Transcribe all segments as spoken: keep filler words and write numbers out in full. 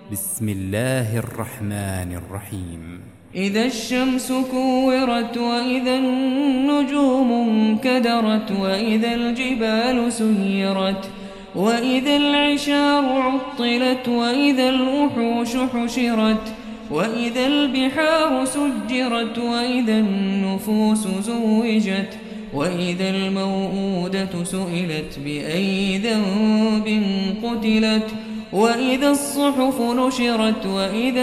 بسم الله الرحمن الرحيم. إذا الشمس كورت وإذا النجوم انكدرت وإذا الجبال سيرت وإذا العشار عطلت وإذا الوحوش حشرت وإذا البحار سجرت وإذا النفوس زوجت وإذا الموءودة سئلت بأي ذنب قتلت وإذا الصحف نشرت وإذا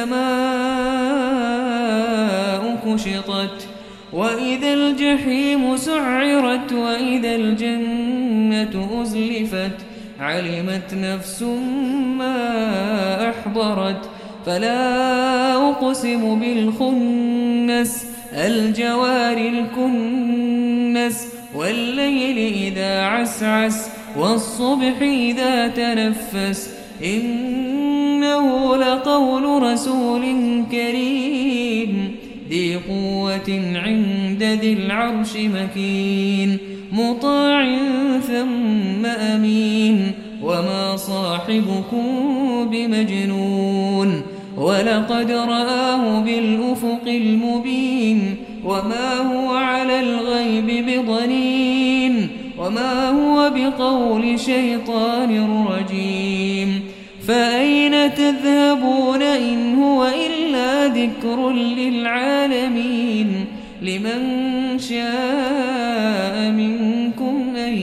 السماء كشطت وإذا الجحيم سعرت وإذا الجنة أزلفت علمت نفس ما أحضرت فلا أقسم بالخنس الجوار الكنس والليل إذا عسعس والصبح إذا تنفس إنه لقول رسول كريم ذي قوة عند ذي العرش مكين مطاع ثم أمين وما صاحبكم بمجنون ولقد رآه بالأفق المبين وما هو على الغيب بضنين وما هو بقول شيطان رجيم فأين تذهبون إن هو إلا ذكر للعالمين لمن شاء منكم أن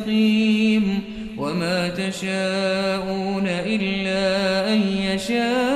يستقيم وما تشاءون إلا أن يشاء